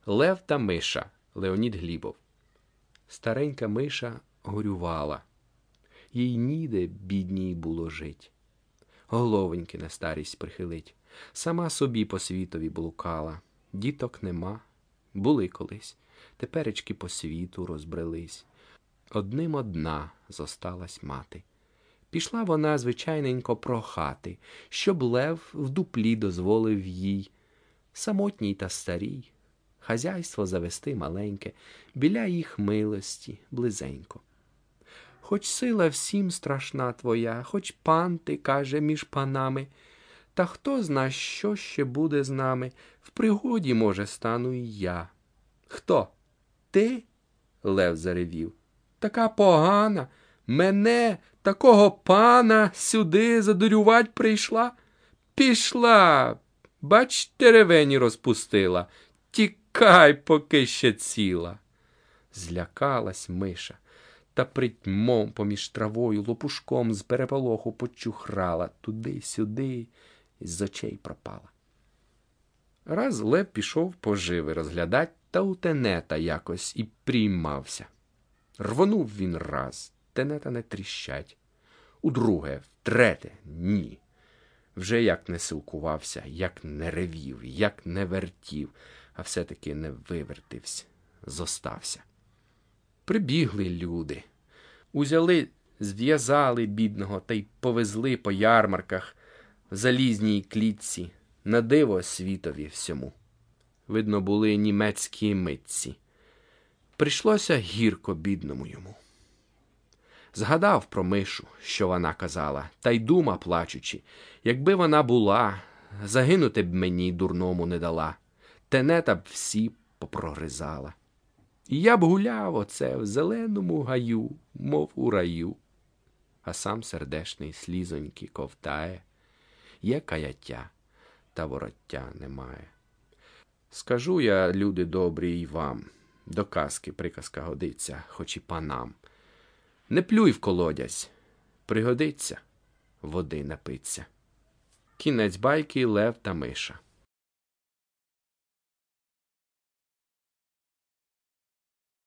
Лев та Миша. Леонід Глібов. Старенька Миша горювала. Їй ніде, бідній, було жить. Головоньки на старість прихилить. Сама собі по світові блукала. Діток нема. Були колись. Теперечки по світу розбрелись. Одним одна зосталась мати. Пішла вона звичайненько прохати, щоб лев в дуплі дозволив їй, самотній та старій, хазяйство завести маленьке, біля їх милості близенько. Хоч сила всім страшна твоя, хоч пан ти, каже, між панами, та хто зна, що ще буде з нами, в пригоді, може, стану і я. Хто? Ти? Лев заревів. Така погана, мене, такого пана, сюди задурювать прийшла? Пішла, бач, теревені розпустила, тікай, поки ще ціла. Злякалась Миша, та притьмом поміж травою лопушком з переполоху почухрала, туди-сюди, і з очей пропала. Раз лев пішов поживи розглядать, та у тенета якось і приймався. Рвонув він раз, тенета не тріщать. Удруге, втретє, ні. Вже як не силкувався, як не ревів, як не вертів, а все-таки не вивертився, зостався. Прибігли люди. Узяли, зв'язали бідного та й повезли по ярмарках в залізній клітці, на диво світові всьому. Видно, були німецькі митці. Прийшлося гірко бідному йому. Згадав про Мишу, що вона казала, та й дума, плачучи, якби вона була, загинути б мені дурному не дала, тенета б всі попрогризала. І я б гуляв оце в зеленому гаю, мов у раю. А сам сердешний слізоньки ковтає, є каяття, та вороття немає. Скажу я, люди добрі, й вам, до казки приказка годиться, хоч і панам. Не плюй в колодязь, пригодиться води напиться. Кінець байки Лев та Миша.